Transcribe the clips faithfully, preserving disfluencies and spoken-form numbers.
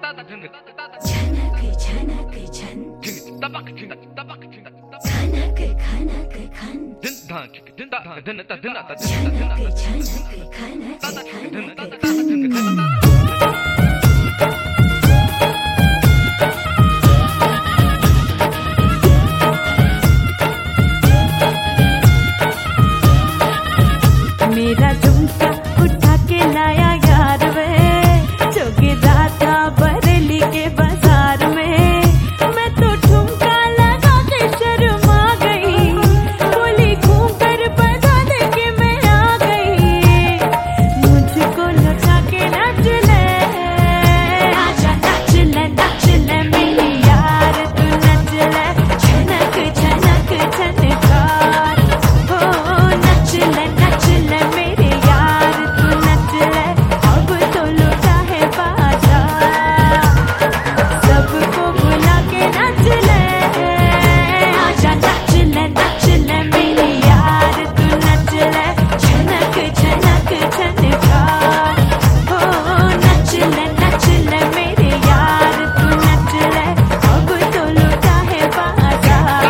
मेरा झुमका उठा के लाया यार वे, जो गिरा था बरेली के बाजार में। मैं तो ठुमका लगा के शर्मा गई, बोली घूम कर बता दे के मैं आ गई। मुझको लौटा के नाच ले, आजा नाच ले नाच ले मेरी यार, तू नच ले छनक छनक छनकार। हो नच ले नच ले मेरे यार, तू नच ले अब तो लौटा है बाजार। सबको बुला के नच ले, आजा नच ले नच ले मेरे यार, तू नच ले छनक छनक छनकार। हो नच ले नच ले मेरे यार, तू नच ले अब तो लौटा है बाजार।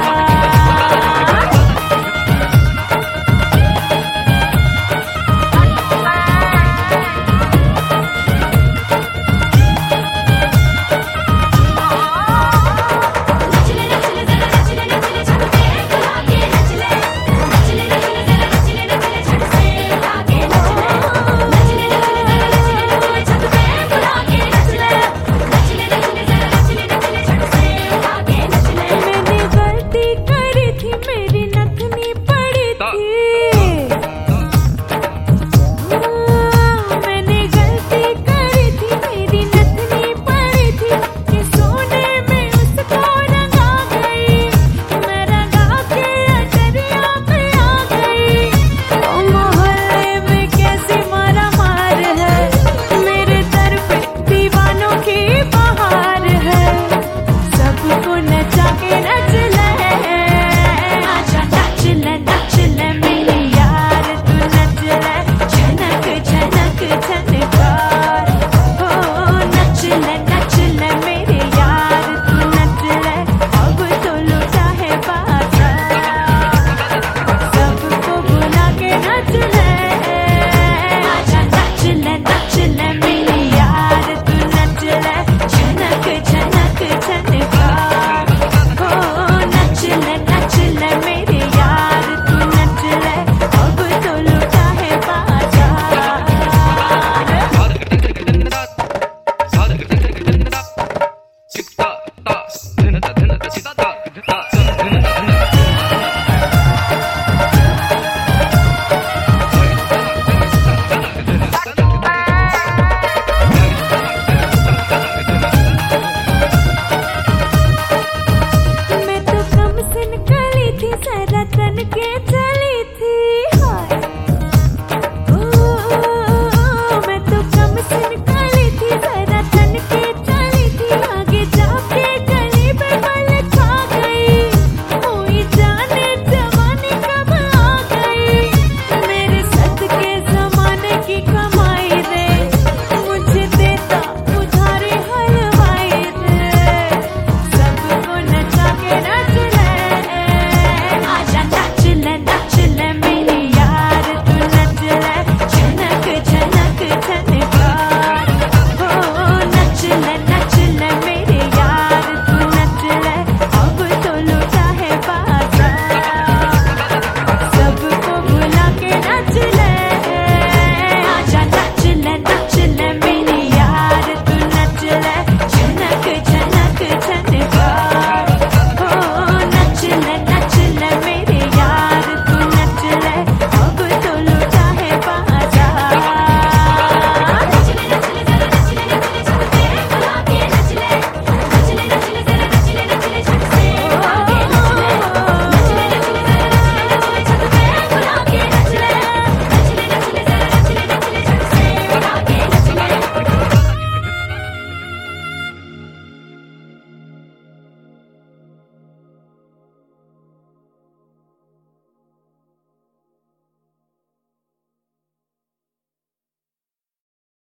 मैंने गलती करी थी, मेरी नथनी पड़ी थी। मैंने गलती करी थी, मेरी नथनी पड़ी थी, कि सोने में उसको रंगा गई। मैं रंगा के अजरिया पे आ गई। ओ मोहल्ले में कैसी मारा मार है, मेरे दर पे दीवानों की बहार है। सबको नचा के नच ले, आजा नच ले नच ले मेरी यार, तू नच ले छनक छनक छनकार। हो नच ले नच ले मेरे यार, तू नच ले अब तो लौटा है बाजार। सबको बुला के नच ले, आजा नच ले नच ले मेरी यार, तू नच ले छनक छनक छनकार। हो नच ले नच ले मेरे यार, तू नच ले अब तो लौटा है बाजार। मैं तो कम सिन कली थी, जरा तन के चली थी।